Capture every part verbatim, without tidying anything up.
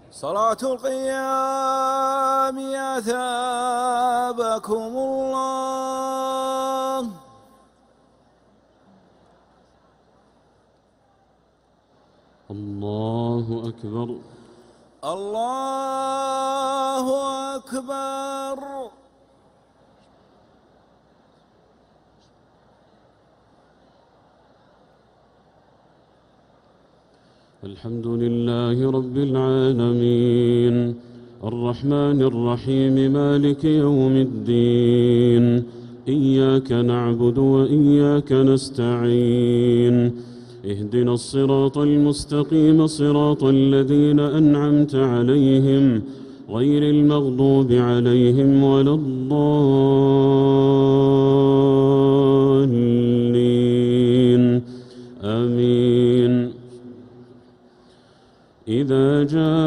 صلاة القيام أثابكم الله. الله أكبر. الله أكبر. الحمد لله رب العالمين الرحمن الرحيم مالك يوم الدين إياك نعبد وإياك نستعين اهدنا الصراط المستقيم صراط الذين أنعمت عليهم غير المغضوب عليهم ولا الضالين آمين. إذا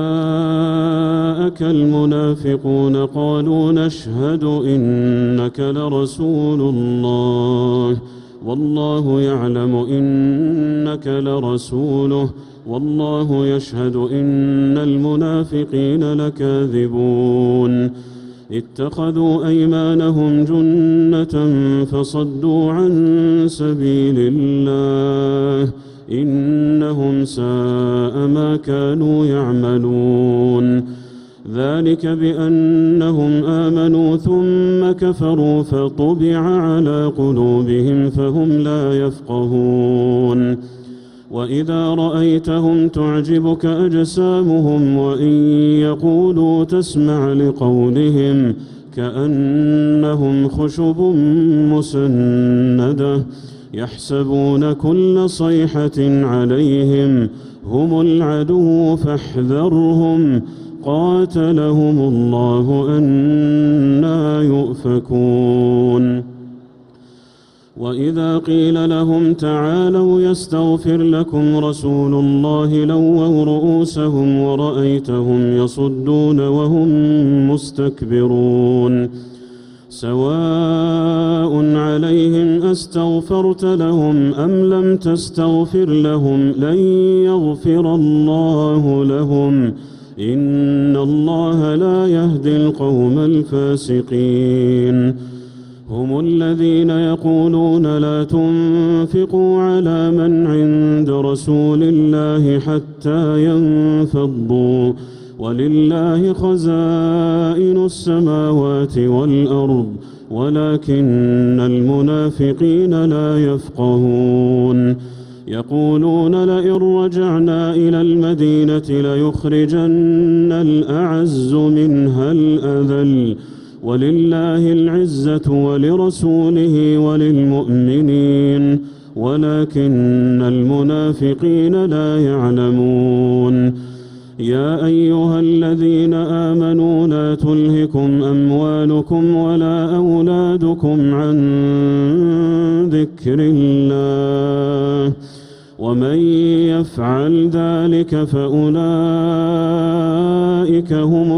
جاءك المنافقون قالوا نشهد إنك لرسول الله والله يعلم إنك لرسوله والله يشهد إن المنافقين لكاذبون. اتخذوا أيمانهم جنة فصدوا عن سبيل الله إنهم ساء ما كانوا يعملون. ذلك بأنهم آمنوا ثم كفروا فطبع على قلوبهم فهم لا يفقهون. وإذا رأيتهم تعجبك أجسامهم وإن يقولوا تسمع لقولهم كأنهم خشب مسندة يحسبون كل صيحة عليهم هم العدو فاحذرهم قاتلهم الله أنى يؤفكون. وإذا قيل لهم تعالوا يستغفر لكم رسول الله لووا رؤوسهم ورأيتهم يصدون وهم مستكبرون. سواء عليهم أستغفرت لهم أم لم تستغفر لهم لن يغفر الله لهم إن الله لا يهدي القوم الفاسقين. هم الذين يقولون لا تنفقوا على من عند رسول الله حتى ينفضوا ولله خزائن السماوات والأرض ولكن المنافقين لا يفقهون. يقولون لئن رجعنا إلى المدينة ليخرجن الأعز منها الأذل ولله العزة ولرسوله وللمؤمنين ولكن المنافقين لا يعلمون. يا أيها الذين آمنوا لا تلهكم أموالكم ولا أولادكم عن ذكر الله ومن يفعل ذلك فأولئك هم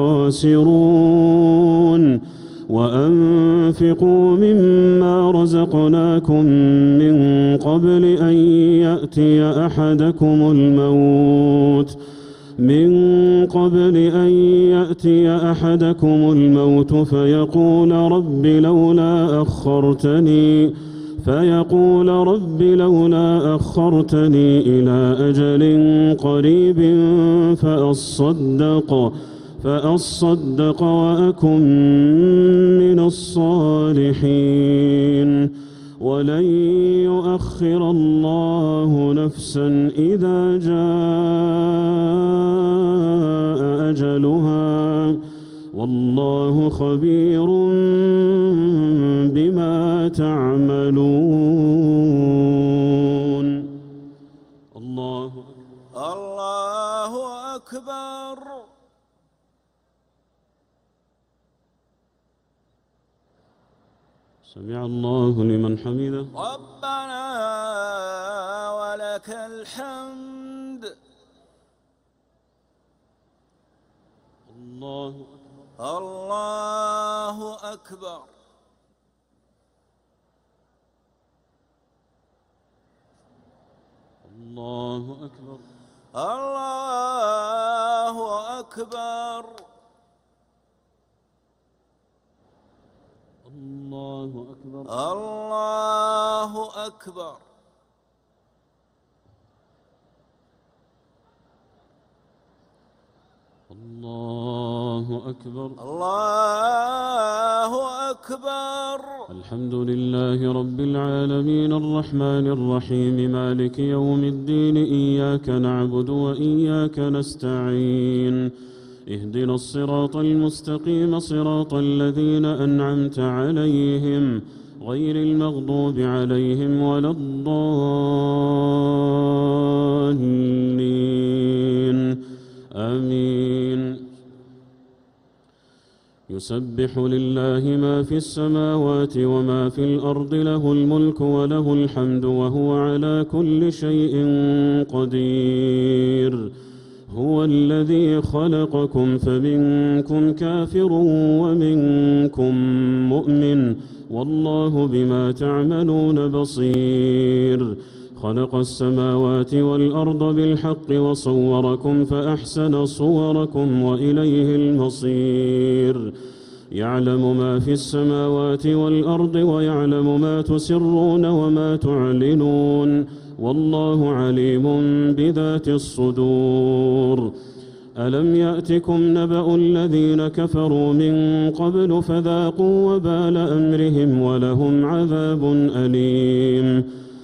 الخاسرون. وأنفقوا مما رزقناكم من قبل أن يأتي أحدكم الموت من قبل أن يأتي أحدكم الموت فيقول رب لولا أخرتني فيقول رب لولا أخرتني إلى أجل قريب فأصدق فأصدق وأكن من الصالحين ولن يؤخر الله نفسا إذا جاء أجلها والله خبير بما تعملون. الله الله أكبر. سمع الله لمن حمده. ربنا ولك الحمد. الله الله أكبر. الله أكبر. الله أكبر. الله أكبر. الله أكبر. الله أكبر. الله أكبر. الحمد لله رب العالمين الرحمن الرحيم مالك يوم الدين إياك نعبد وإياك نستعين اهدنا الصراط المستقيم صراط الذين أنعمت عليهم غير المغضوب عليهم ولا الضالين آمين. يسبح لله ما في السماوات وما في الأرض له الملك وله الحمد وهو على كل شيء قدير. هو الذي خلقكم فمنكم كافر ومنكم مؤمن والله بما تعملون بصير. خلق السماوات والأرض بالحق وصوركم فأحسن صوركم وإليه المصير. يعلم ما في السماوات والأرض ويعلم ما تسرون وما تعلنون والله عليم بذات الصدور. ألم يأتكم نبأ الذين كفروا من قبل فذاقوا وبال أمرهم ولهم عذاب أليم.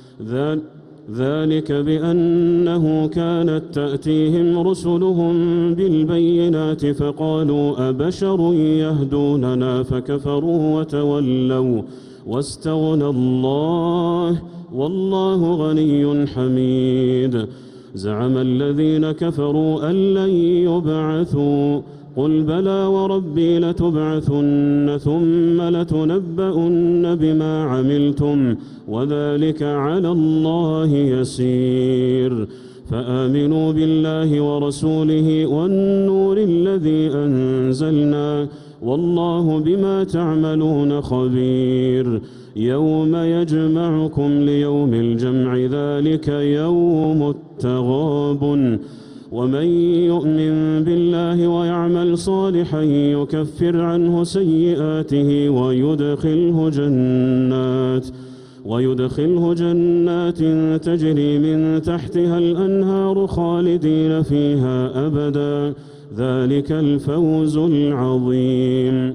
ذلك بأنه كانت تأتيهم رسلهم بالبينات فقالوا أبشر يهدوننا فكفروا وتولوا واستغنى الله والله غني حميد. زعم الذين كفروا أن لن يبعثوا قل بلى وربي لتبعثن ثم لتنبؤن بما عملتم وذلك على الله يسير. فآمنوا بالله ورسوله والنور الذي أنزلنا والله بما تعملون خبير. يوم يجمعكم ليوم الجمع ذلك يوم التغابن. ومن يؤمن بالله ويعمل صالحا يكفر عنه سيئاته ويدخله جنات ويدخله جنات تجري من تحتها الأنهار خالدين فيها أبدا ذلك الفوز العظيم.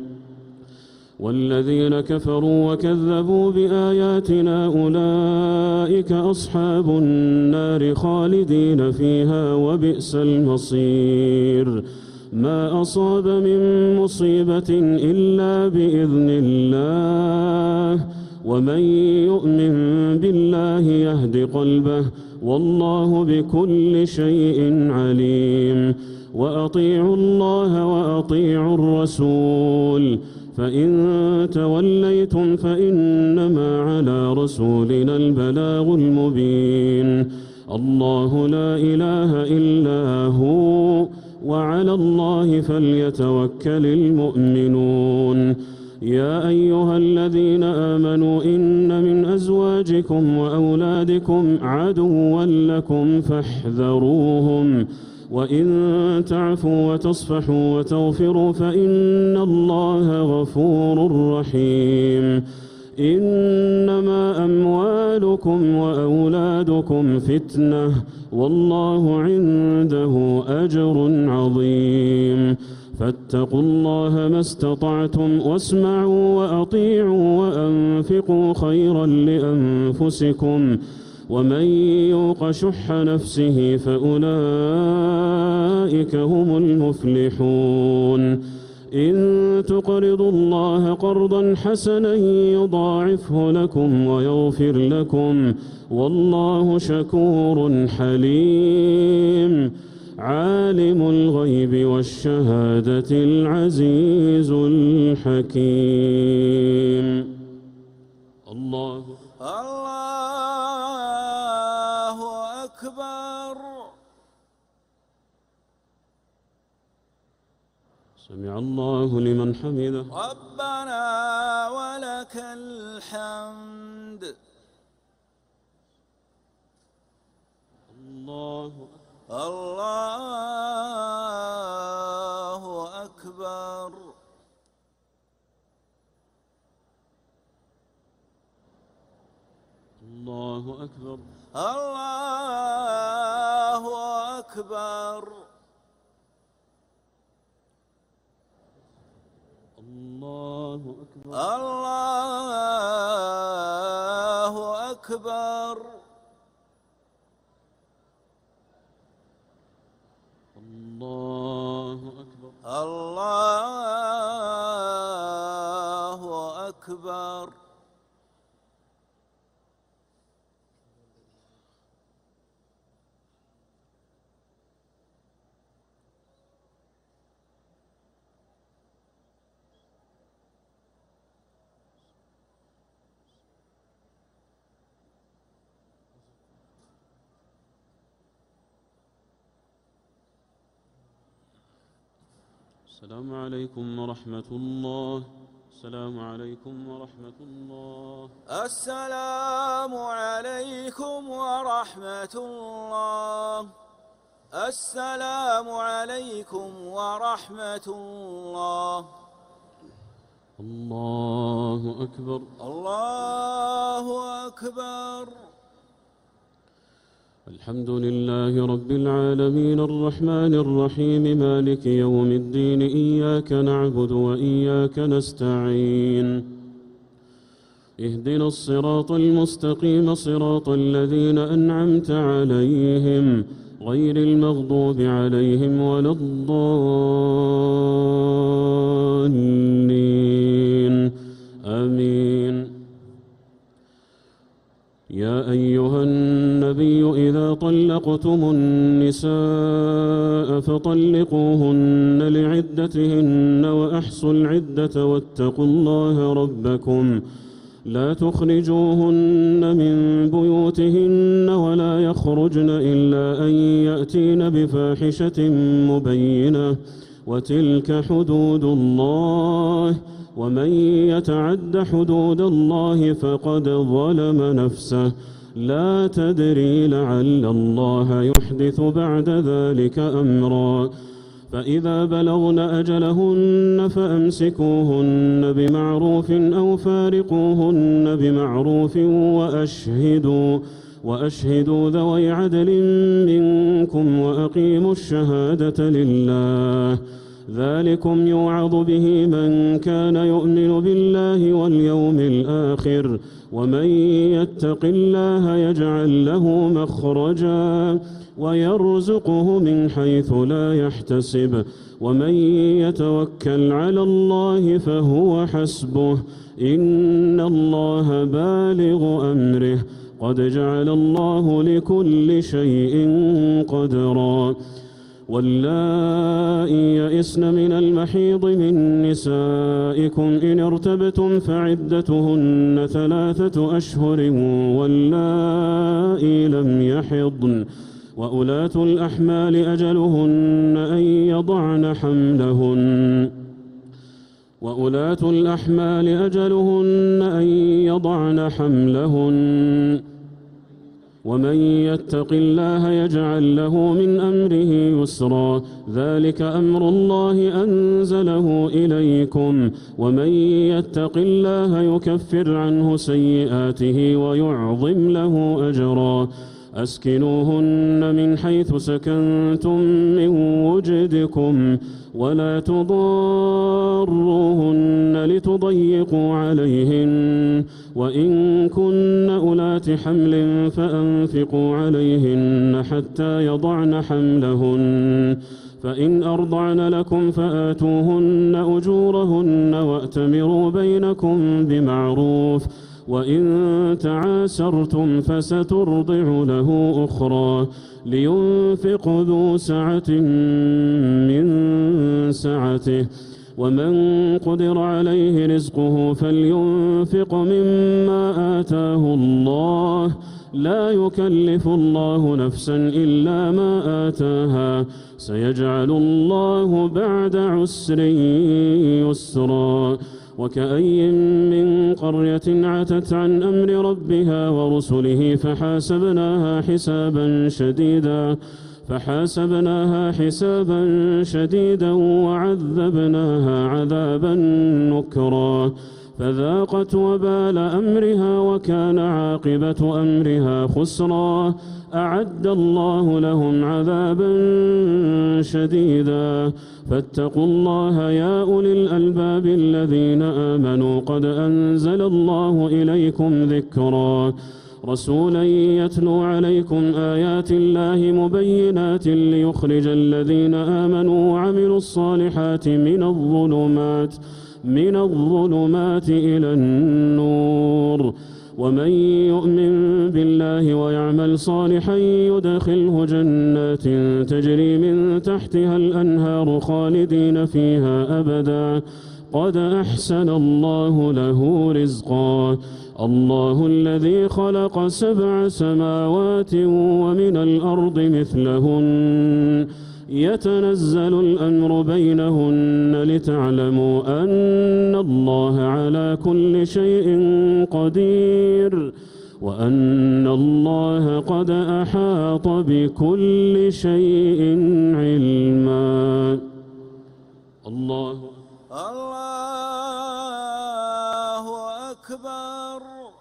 والذين كفروا وكذبوا بآياتنا أولئك أصحاب النار خالدين فيها وبئس المصير. ما أصاب من مصيبة إلا بإذن الله ومن يؤمن بالله يهد قلبه والله بكل شيء عليم. وأطيعوا الله وأطيعوا الرسول فإن توليتم فإنما على رسولنا البلاغ المبين. الله لا إله إلا هو وعلى الله فليتوكل المؤمنون. يا أيها الذين آمنوا إن من أزواجكم وأولادكم عدوا لكم فاحذروهم وإن تعفوا وتصفحوا وتغفروا فإن الله غفور رحيم. إنما أموالكم وأولادكم فتنة والله عنده أجر عظيم. فاتقوا الله ما استطعتم واسمعوا وأطيعوا وأنفقوا خيرا لأنفسكم ومن يوق شح نفسه فأولئك هم المفلحون. إن تقرضوا الله قرضا حسنا يضاعفه لكم ويغفر لكم والله شكور حليم. عالم الغيب والشهادة العزيز الحكيم. الله الله أكبر. سمع الله لمن حمده. ربنا ولك الحمد. الله الله أكبر الله أكبر الله أكبر الله أكبر الله أكبر الله أكبر السلام عليكم ورحمة الله السلام عليكم ورحمة الله السلام عليكم ورحمة الله السلام عليكم ورحمة الله الله أكبر الله أكبر الحمد لله رب العالمين الرحمن الرحيم مالك يوم الدين إياك نعبد وإياك نستعين اهدنا الصراط المستقيم صراط الذين أنعمت عليهم غير المغضوب عليهم ولا الضالين آمين يا أيها النبي إذا طلقتم النساء فطلقوهن لعدتهن وأحصوا العدة واتقوا الله ربكم لا تخرجوهن من بيوتهن ولا يخرجن إلا أن يأتين بفاحشة مبينة وتلك حدود الله ومن يتعد حدود الله فقد ظلم نفسه لا تدري لعل الله يحدث بعد ذلك أمرا فإذا بلغن أجلهن فأمسكوهن بمعروف أو فارقوهن بمعروف وأشهدوا وأشهدوا ذوي عدل منكم وأقيموا الشهادة لله ذلكم يوعظ به من كان يؤمن بالله واليوم الآخر ومن يتق الله يجعل له مخرجا ويرزقه من حيث لا يحتسب ومن يتوكل على الله فهو حسبه إن الله بالغ أمره قد جعل الله لكل شيء قدرا واللائي يئسن من المحيض من نسائكم إن ارتبتم فعدتهن ثلاثة أشهر واللائي لم يحضن وأولاة الأحمال أجلهن أن يضعن حملهن وأولاة الأحمال أجلهن أن يضعن حملهن ومن يتق الله يجعل له من أمره يسرا ذلك أمر الله أنزله إليكم ومن يتق الله يكفر عنه سيئاته ويعظم له أجرا أسكنوهن من حيث سكنتم من وجدكم ولا تضاروهن لتضيقوا عليهن وإن كن أولات حمل فأنفقوا عليهن حتى يضعن حملهن فإن أرضعن لكم فآتوهن أجورهن وأتمروا بينكم بمعروف وإن تعاسرتم فسترضع له أخرى لينفق ذو سعة من سعته ومن قدر عليه رزقه فلينفق مما آتاه الله لا يكلف الله نفسا إلا ما آتاها سيجعل الله بعد عسر يسرا وكأي من قرية عتت عن أمر ربها ورسله فحاسبناها حسابا شديدا فحاسبناها حسابا شديدا وعذبناها عذابا نكرا فذاقت وبال أمرها وكان عاقبة أمرها خسرا. أعد الله لهم عذابا شديدا. فاتقوا الله يا أولي الألباب الذين آمنوا قد أنزل الله إليكم ذكرا رسولا يتلو عليكم آيات الله مبينات ليخرج الذين آمنوا وعملوا الصالحات من الظلمات من الظلمات إلى النور. ومن يؤمن بالله ويعمل صالحا يدخله جنات تجري من تحتها الأنهار خالدين فيها أبدا قد أحسن الله له رزقا. الله الذي خلق سبع سماوات ومن الأرض مثلهن يتنزل الأمر بينهن لتعلموا أن الله على كل شيء قدير وأن الله قد أحاط بكل شيء علما. الله الله أكبر.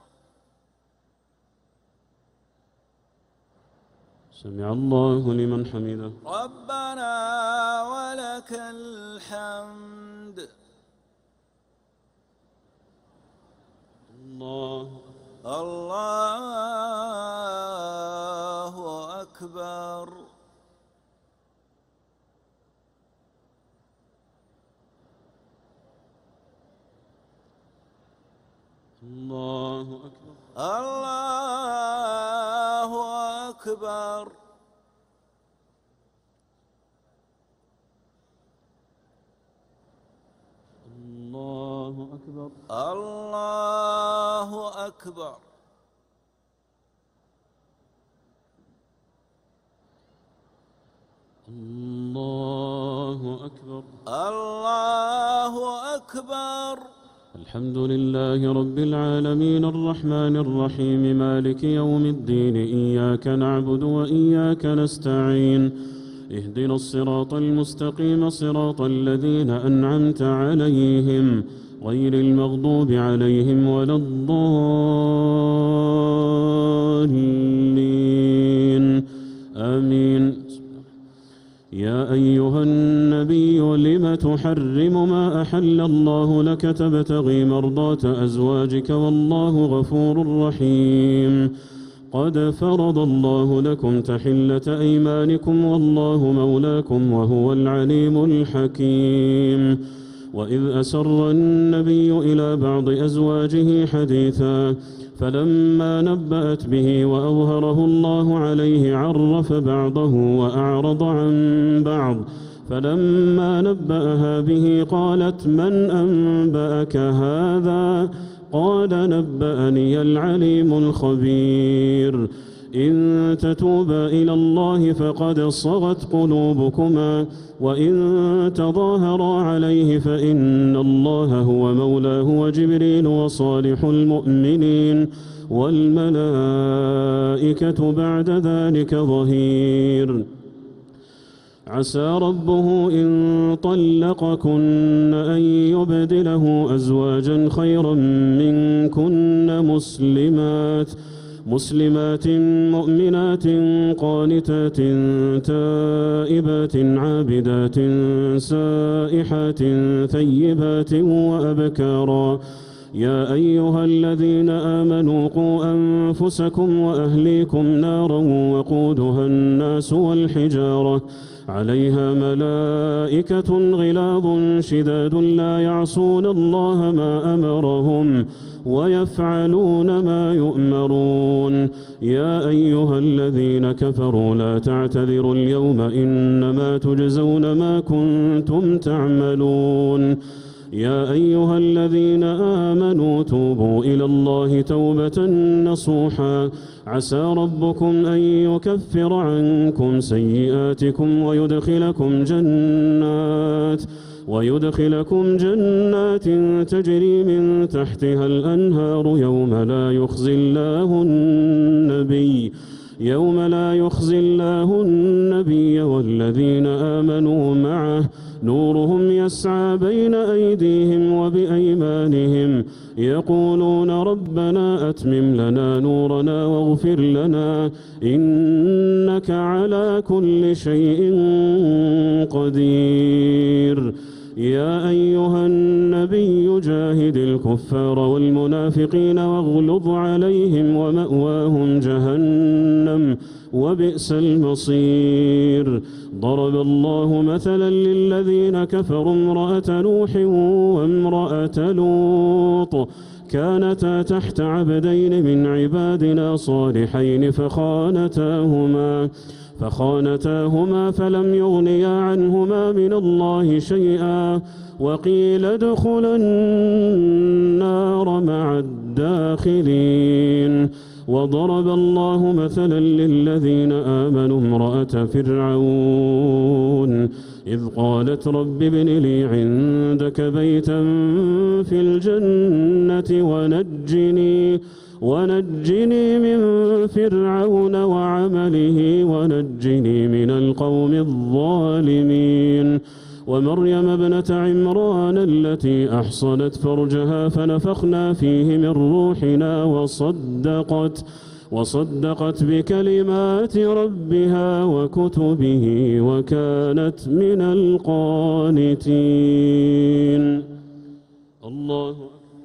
سمع الله لمن حمده. ربنا ولك الحمد. الله الله أكبر. الله أكبر. الله أكبر. الله أكبر. الله أكبر. الله أكبر. الله أكبر. الحمد لله رب العالمين الرحمن الرحيم مالك يوم الدين إياك نعبد وإياك نستعين اهدنا الصراط المستقيم صراط الذين أنعمت عليهم غير المغضوب عليهم ولا الضالين آمين. يا أيها النبي لم تحرم ما أحل الله لك تبتغي مرضات أزواجك والله غفور رحيم. قد فرض الله لكم تحلة أيمانكم والله مولاكم وهو العليم الحكيم. وإذ أسر النبي إلى بعض أزواجه حديثا فلما نبأت به وأظهره الله عليه عرف بعضه وأعرض عن بعض فلما نبأها به قالت من أنبأك هذا قال نبأني العليم الخبير. إن تتوبا إلى الله فقد صغت قلوبكما وإن تظاهرا عليه فإن الله هو مولاه وجبريل وصالح المؤمنين والملائكة بعد ذلك ظهير. عسى ربه إن طلقكن أن يبدله أزواجا خيرا منكن مسلمات مسلمات مؤمنات قانتات تائبات عابدات سائحات ثيبات وأبكارا. يا أيها الذين آمنوا قوا أنفسكم وأهليكم نارا وقودها الناس والحجارة عليها ملائكة غلاظ شداد لا يعصون الله ما أمرهم ويفعلون ما يؤمرون. يا أيها الذين كفروا لا تعتذروا اليوم إنما تجزون ما كنتم تعملون. يا أيها الذين آمنوا توبوا إلى الله توبة نصوحا عسى ربكم أن يكفر عنكم سيئاتكم ويدخلكم جنات ويدخلكم جنات تجري من تحتها الأنهار يوم لا يخزي الله النبي يوم لا يخزي الله النبي والذين آمنوا معه نورهم يسعى بين أيديهم وبأيمانهم يقولون ربنا أتمم لنا نورنا واغفر لنا إنك على كل شيء قدير. يا أيها النبي جاهد الكفار والمنافقين واغلظ عليهم ومأواهم جهنم وبئس المصير. ضرب الله مثلا للذين كفروا امرأة نوح وامرأة لوط كانتا تحت عبدين من عبادنا صالحين فخانتاهما فخانتاهما فلم يغنيا عنهما من الله شيئا وقيل ادخلا النار مع الداخلين. وضرب الله مثلا للذين آمنوا امرأة فرعون إذ قالت رب ابن لي عندك بيتا في الجنة ونجني ونجني من فرعون وعمله ونجني من القوم الظالمين. ومريم ابنة عمران التي أحصنت فرجها فنفخنا فيه من روحنا وصدقت وصدقت بكلمات ربها وكتبه وكانت من القانتين. الله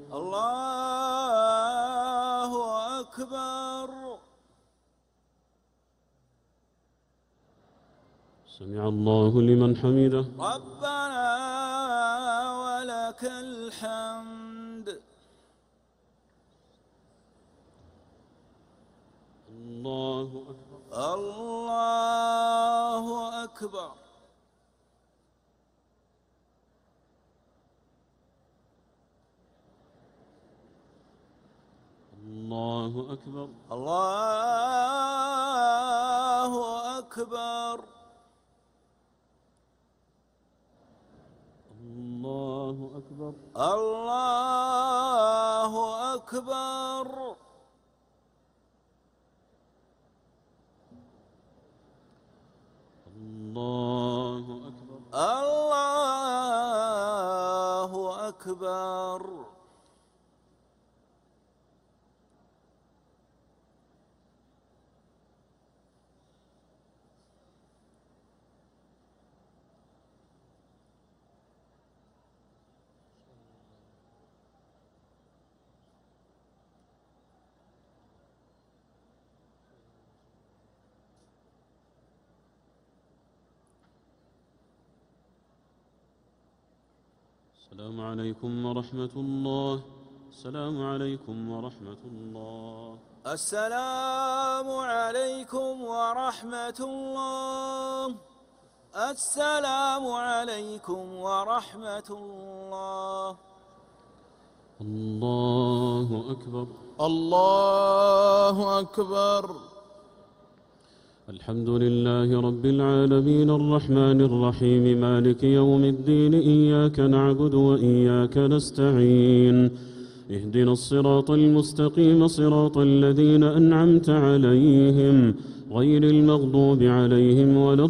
الله أكبر. سمع الله لمن حمده. ربنا ولك الحمد. الله أكبر. الله أكبر. الله أكبر. الله أكبر. الله أكبر. الله أكبر. الله أكبر. الله أكبر. السلام عليكم ورحمة الله. السلام عليكم ورحمة الله. السلام عليكم ورحمة الله. السلام عليكم ورحمة الله. الله أكبر. الله أكبر. الحمد لله رب العالمين الرحمن الرحيم مالك يوم الدين إياك نعبد وإياك نستعين اهدنا الصراط المستقيم صراط الذين أنعمت عليهم غير المغضوب عليهم ولا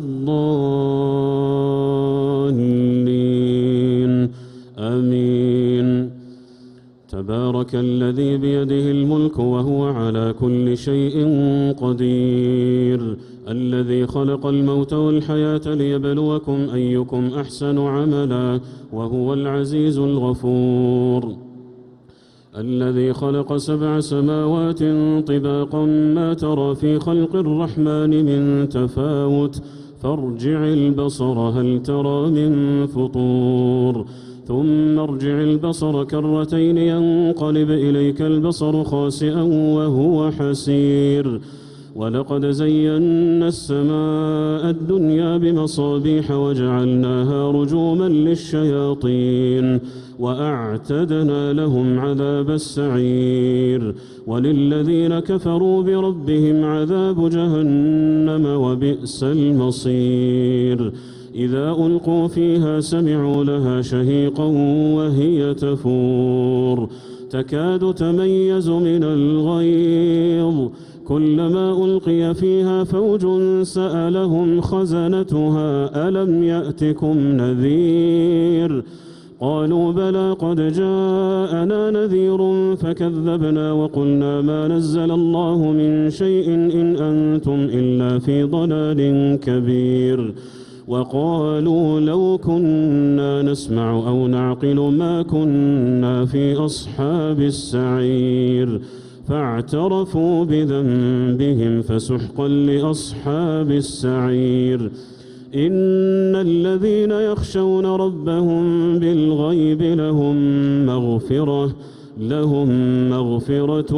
الضالين آمين. تبارك الذي بيده الملك وهو على كل شيء قدير الذي خلق الموت والحياة ليبلوكم أيكم أحسن عملا وهو العزيز الغفور الذي خلق سبع سماوات طباقا ما ترى في خلق الرحمن من تفاوت فارجع البصر هل ترى من فطور ثم ارجع البصر كرتين ينقلب إليك البصر خاسئا وهو حسير ولقد زينا السماء الدنيا بمصابيح وجعلناها رجوما للشياطين وأعتدنا لهم عذاب السعير وللذين كفروا بربهم عذاب جهنم وبئس المصير إذا ألقوا فيها سمعوا لها شهيقا وهي تفور تكاد تميز من الغيظ كلما ألقي فيها فوج سألهم خزنتها ألم يأتكم نذير قالوا بلى قد جاءنا نذير فكذبنا وقلنا ما نزل الله من شيء إن أنتم إلا في ضلال كبير وقالوا لو كنا نسمع أو نعقل ما كنا في أصحاب السعير فاعترفوا بذنبهم فسحقا لأصحاب السعير إن الذين يخشون ربهم بالغيب لهم مغفرة لهم مغفرة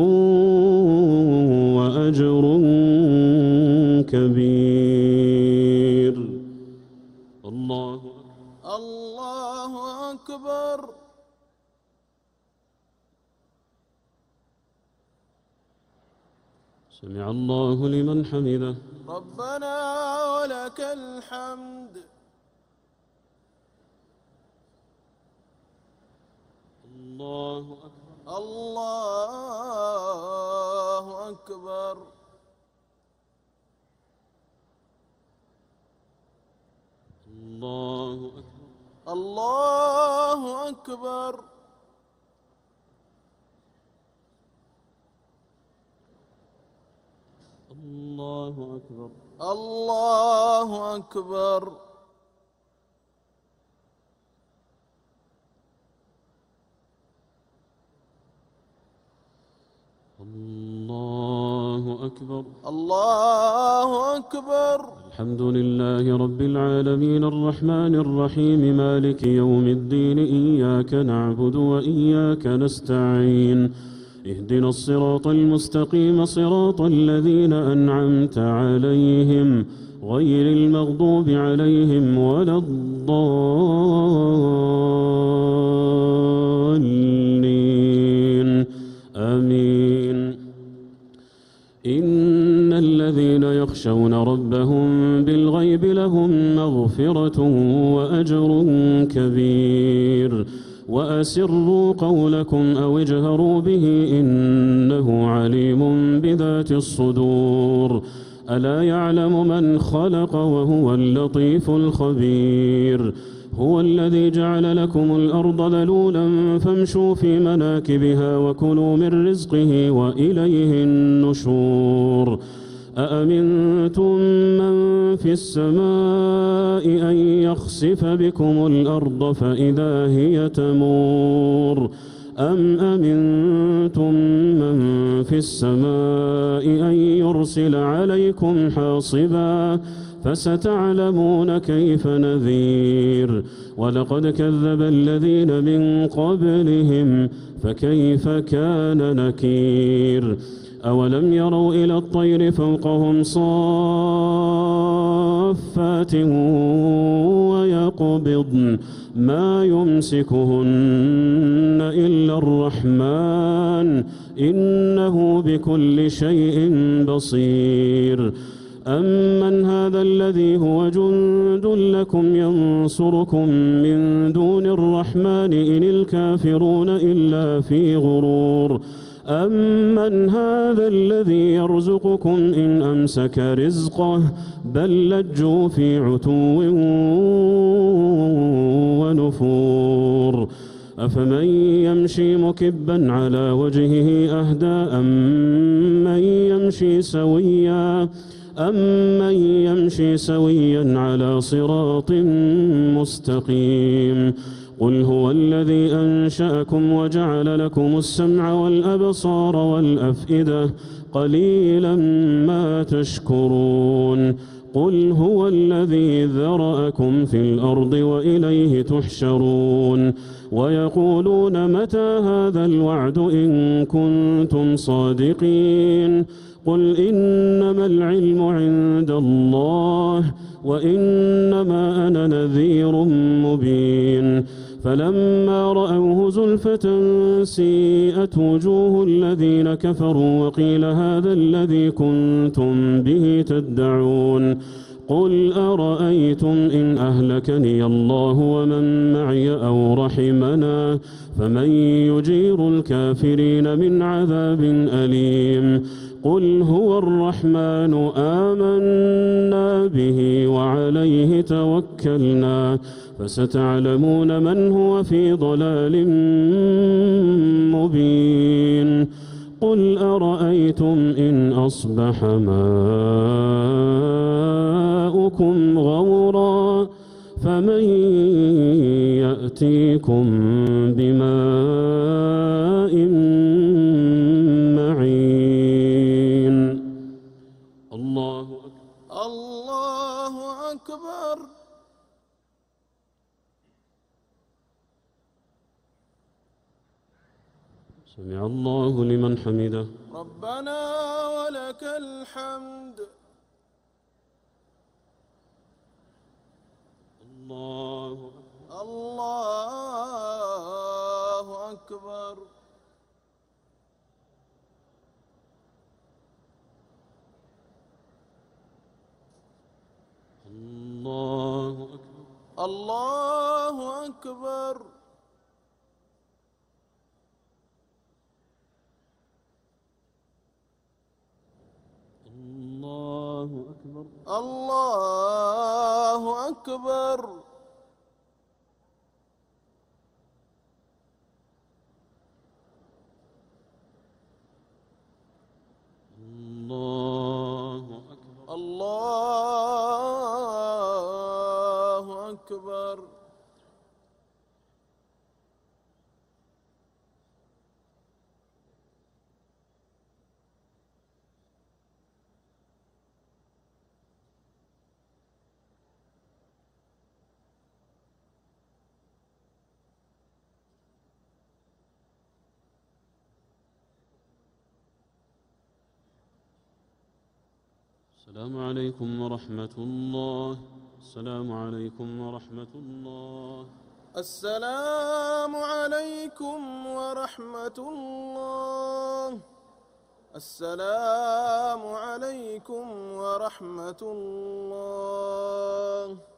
وأجر كبير. الله الله أكبر. سمع الله لمن حمده. ربنا ولك الحمد. الله أكبر. الله أكبر. الله أكبر. الله أكبر. الله أكبر. الله أكبر. الله أكبر. الله أكبر. الحمد لله رب العالمين الرحمن الرحيم مالك يوم الدين إياك نعبد وإياك نستعين اهدنا الصراط المستقيم صراط الذين أنعمت عليهم غير المغضوب عليهم ولا الضالين آمين. إن الذين يخشون ربهم بالغيب لهم مغفرة وأجر كبير وأسروا قولكم أو اجهروا به إنه عليم بذات الصدور ألا يعلم من خلق وهو اللطيف الخبير هو الذي جعل لكم الأرض ذلولا فامشوا في مناكبها وكلوا من رزقه وإليه النشور أأمنتم من في السماء أن يخسف بكم الأرض فإذا هي تمور أم أمنتم من في السماء أن يرسل عليكم حاصبا فستعلمون كيف نذير ولقد كذب الذين من قبلهم فكيف كان نكير أولم يروا إلى الطير فوقهم صافات ويقبضن ما يمسكهن إلا الرحمن إنه بكل شيء بصير أمن هذا الذي هو جند لكم ينصركم من دون الرحمن إن الكافرون إلا في غرور أمن هذا الذي يرزقكم إن أمسك رزقه بل لجوا في عتو ونفور أفمن يمشي مكبا على وجهه أهدى أمن يمشي سويا أمن يمشي سويا على صراط مستقيم قل هو الذي أنشأكم وجعل لكم السمع والأبصار والأفئدة قليلا ما تشكرون قل هو الذي ذرأكم في الأرض وإليه تحشرون ويقولون متى هذا الوعد إن كنتم صادقين قل إنما العلم عند الله وإنما أنا نذير مبين فلما رأوه زلفة سيئت وجوه الذين كفروا وقيل هذا الذي كنتم به تدعون قل أرأيتم إن أهلكني الله ومن معي أو رحمنا فمن يجير الكافرين من عذاب أليم قل هو الرحمن آمنا به وعليه توكلنا فستعلمون من هو في ضلال مبين قل أرأيتم إن أصبح ماؤكم غورا فمن يأتيكم بماء معين الله أكبر الله أكبر. سمع الله لمن حمده. ربنا ولك الحمد. الله الله أكبر. الله أكبر. الله أكبر. الله أكبر. الله أكبر. الله أكبر. الله أكبر. السلام عليكم ورحمة الله. السلام عليكم ورحمة الله. السلام عليكم ورحمة الله. السلام عليكم ورحمة الله.